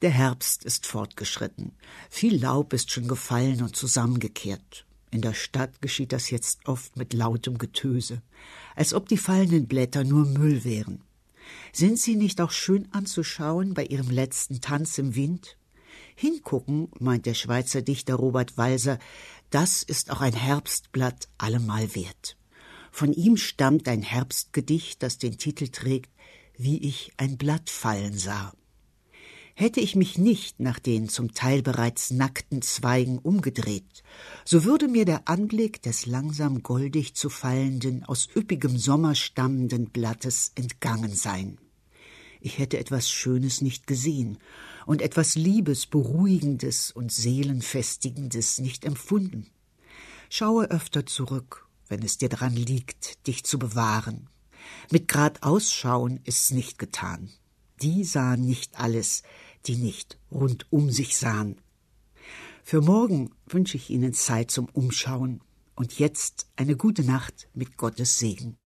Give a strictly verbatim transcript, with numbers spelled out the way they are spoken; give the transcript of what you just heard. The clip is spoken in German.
Der Herbst ist fortgeschritten. Viel Laub ist schon gefallen und zusammengekehrt. In der Stadt geschieht das jetzt oft mit lautem Getöse, als ob die fallenden Blätter nur Müll wären. Sind sie nicht auch schön anzuschauen bei ihrem letzten Tanz im Wind? Hingucken, meint der Schweizer Dichter Robert Walser, das ist auch ein Herbstblatt allemal wert. Von ihm stammt ein Herbstgedicht, das den Titel trägt, »Wie ich ein Blatt fallen sah«. Hätte ich mich nicht nach den zum Teil bereits nackten Zweigen umgedreht, so würde mir der Anblick des langsam goldig zu fallenden, aus üppigem Sommer stammenden Blattes entgangen sein. Ich hätte etwas Schönes nicht gesehen und etwas Liebes, Beruhigendes und Seelenfestigendes nicht empfunden. Schaue öfter zurück, wenn es dir daran liegt, dich zu bewahren. Mit grad Ausschauen ist's nicht getan. Die sahen nicht alles, die nicht rund um sich sahen. Für morgen wünsche ich Ihnen Zeit zum Umschauen und jetzt eine gute Nacht mit Gottes Segen.